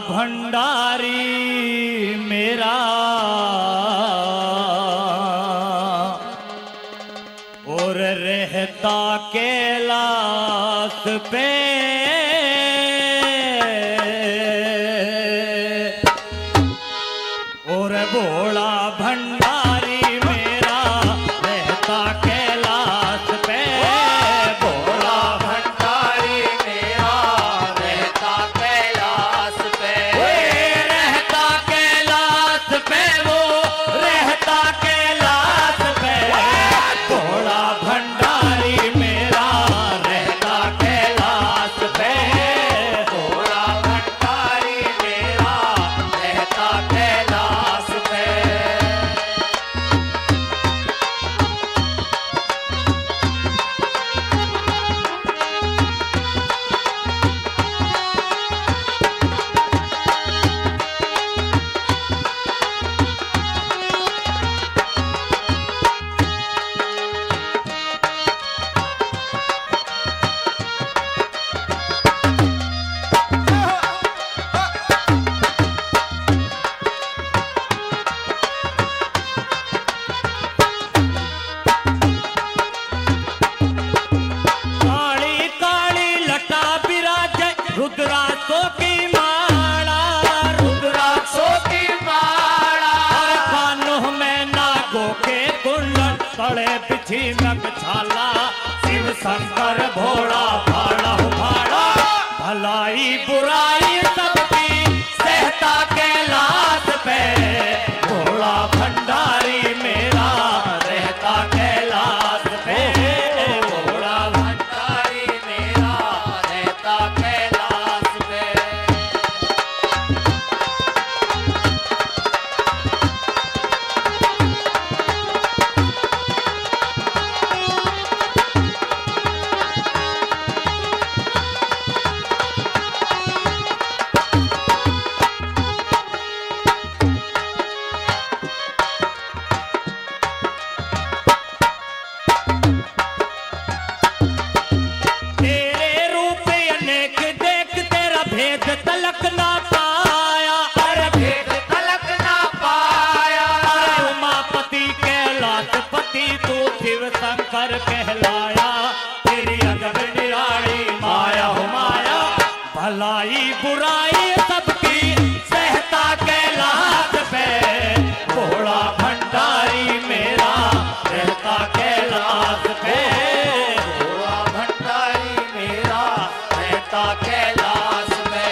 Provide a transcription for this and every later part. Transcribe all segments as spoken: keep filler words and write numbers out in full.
भंडारी मेरा और रहता कैलाश पे और भोला भंडारी मेरा रहता कैलाश पे भोला भंडारी मेरा रहता कैलाश पे रहता कैलाश पे वो रहता कैलाश पे भोला भंडारी मेरा रहता कैलाश पे भोला भंडारी मेरा रहता कैलाश पे। काली काली लटा विराजे रुद्राक्षों की माला रुद्राक्षों की माला कानों में नागों के कुंडल तले बिछी नगछाला शिव शंकर भोला भाड़ा भाड़ा भलाई बुराई सबकी सहता कैलाश पे भोला भंडारी मेरा रहता कैलाश पे भोला भंडारी मेरा रहता कैलाश पे। तेरे रूप अनेक देख तेरा भेद तलक ना पाया अरे भेद तलक ना पाया अरे उमापति कैलाशपति तू शिव शंकर कहलाया तेरी अगम निराली माया हो माया भलाई बुराई सबकी सहता कैलाश पे भोला भंडारी मेरा रहता कैलाश पे भोला भंडारी मेरा रहता कैलाश पे।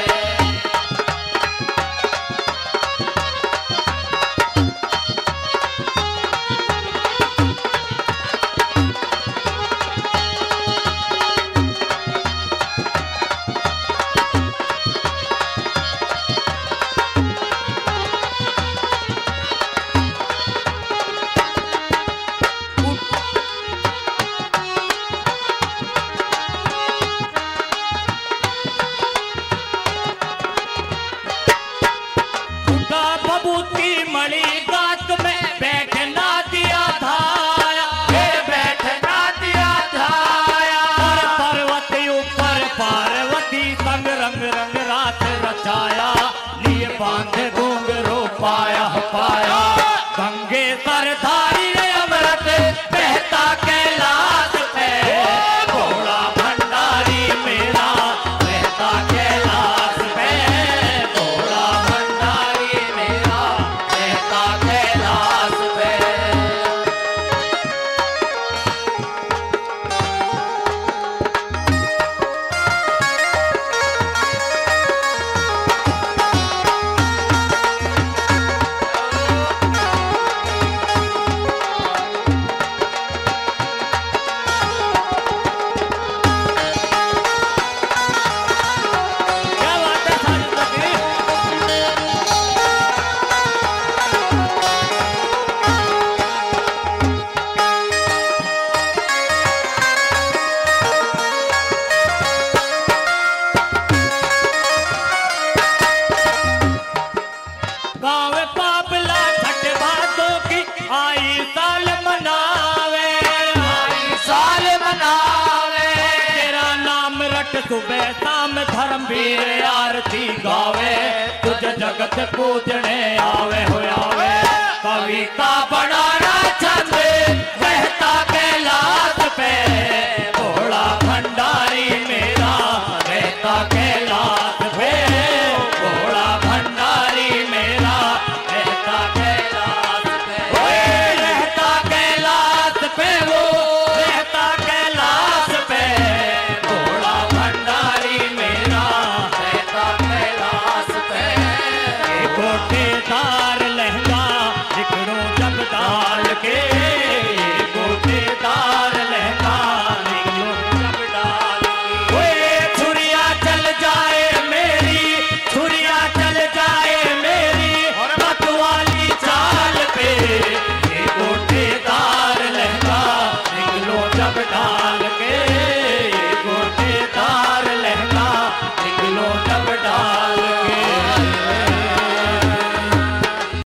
प्रगट सुबह शाम धर्मवीर आरती गावे तुझ जगत पूजने आवे हो आवे कविता बनाना चाहते